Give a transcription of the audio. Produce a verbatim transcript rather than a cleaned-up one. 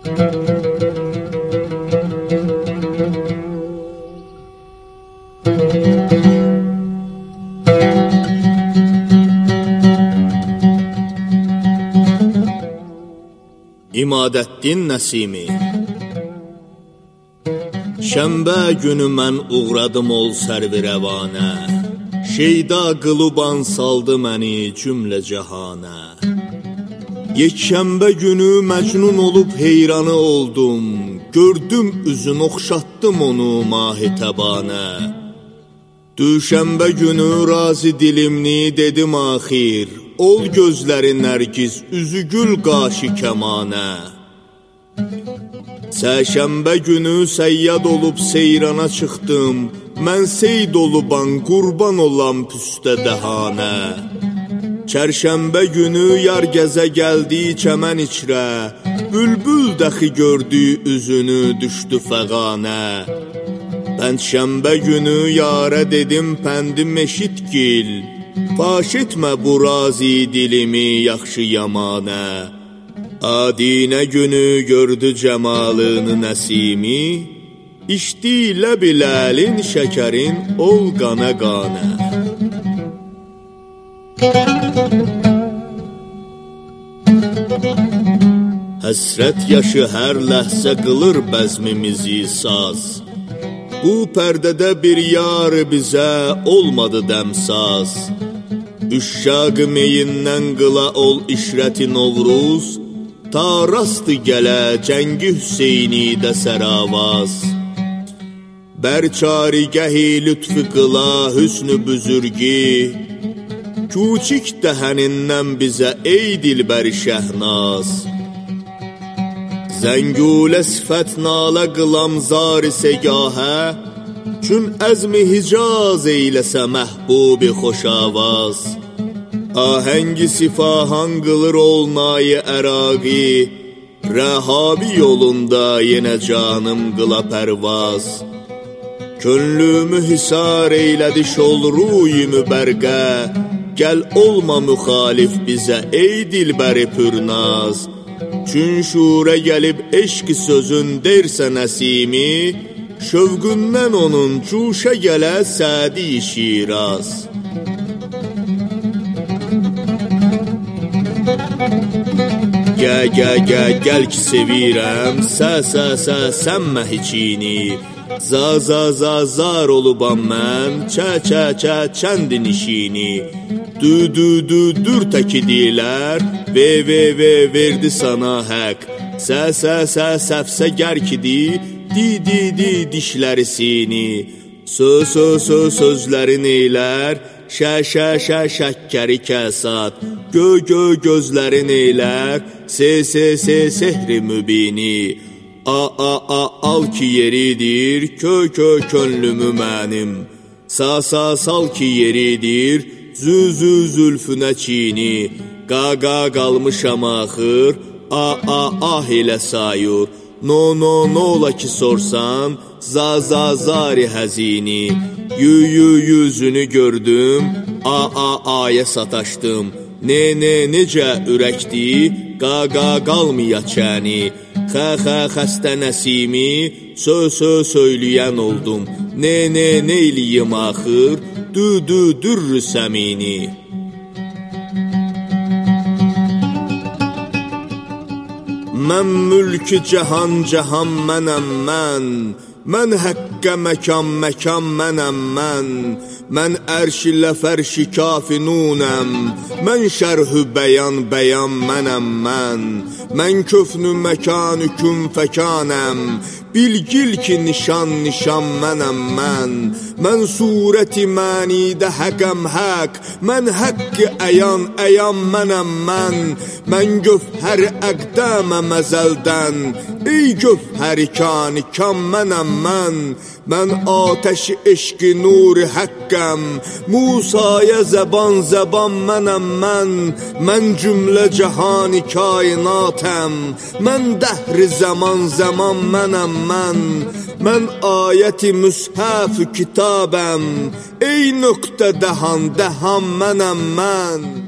İmadəddin Nəsimi. Şənbə günü mən uğradım ol sərvi rəvanə, şeyda qılıban saldı məni cümlə cəhanə. Yekşənbə günü məcnun olub heyranı oldum, gördüm üzün oxşatdım onu mahi təbanə. Düşənbə günü razi dilimni dedim axir, ol gözləri nərgiz, üzü gül qaşı kəmanə. Səhşənbə günü səyyad olub seyrana çıxdım, mən seyd oluban qurban olam püstə dəhanə. Çərşənbə günü yar gəzə gəldi çəmən içrə, bülbül dəxi gördü üzünü düşdü fəqanə. Pəncşənbə günü yarə dedim pəndim eşitgil, faş etmə bu razi dilimi yaxşı yamanə. Adinə günü gördü cəmalını Nəsimi, içdi ləbiləlin şəkərin ol qana qanə. Həsrət yaşı hər ləhzə qılır bəzmimizi saz, bu pərdədə bir yar bizə olmadı dəmsaz. Üşşaq meyindən qıla ol işrəti Novruz, ta rastı gələ cəngi Hüseyni də səravaz. Bər çarigəhi lütfü qıla hüsnü büzürgi, küçük dəhənindən bizə ey dilbəri şəhnaz. Zəngulə sifət nalə qılam zari segahə, çün əzmi hicaz eyləsə məhbubi xoşavaz. Ahəngi sifahan qılır olnayı əraqi, rəhabi yolunda yenə canım qıla pərvaz. Könlümü hisar eylədi şolruyi mübərqə, gəl olma müxalif bizə ey dilbəri pürnaz. Çün şurə gəlib eşq sözün dersə Nəsimi, şövqündən onun cuşə gələ Sədi Şiraz. Gə, gə, gə, gəl ki sevirəm, sə, sə, sə, səmmə hiçini. Za, za, za, zar olubam mən, çə, çə, çə, çəndi nişini. Dü, dü, dü, dür təki deyilər, ve, ve, ve, verdi sana həq. Sə, sə, sə, səfsə gər ki di, di, di, di, dişləri sini. Sö, sö, sö, sözlərin eylər, şə, şə, şə, şəkkəri kəsat. Gö, gö, gözlərin eylər, se, se, se, sehri mübini. A, a, a, al ki yeridir, kö, kö, könlümü mənim. Sa, sa, sal ki yeridir, zü, zü, zülfünə çini. Qa, qa, qalmışam axır, a, a, ah ilə sayur. No, no, no ola ki sorsan, za, za, zari həzini. Yü, yü, yüzünü gördüm, a, a, aya sataşdım. Ne, ne, necə ürəkdi, qa, qa, qalmaya çəni. Xə, xə, xəstə Nəsimi, sö, sö, söyləyən oldum. Ne, ne, neyliyim axır, dü, dü, dürrü səmini. Mən mülkü cəhan, cəhan mənəm mən. Mən həqqə məkan, məkan mənəm mən. Mən ərş ilə fərşi kafinunəm. Mən şərhü bəyan, bəyan mənəm mən. Mən köfnü məkanü kün fəkanəm. Bilgil ki nişan, nişan mənəm mən. Mən surəti mənidə həqəm həq. Mən həqqi əyan, əyan mənəm mən. Mən gövhər əqdəmə məzəldən. Ey gövhəri kani kan mənəm mən. Mən atəşi eşqi nuri həqqəm. Musaya zəban, zəban mənəm mən. Mən cümlə cəhani kainatəm. Mən dəhri zaman, zaman mənəm mən. Mən ayəti müshəf kitabəm. Ey nöqtə dəhan, dəhan mənəm mən.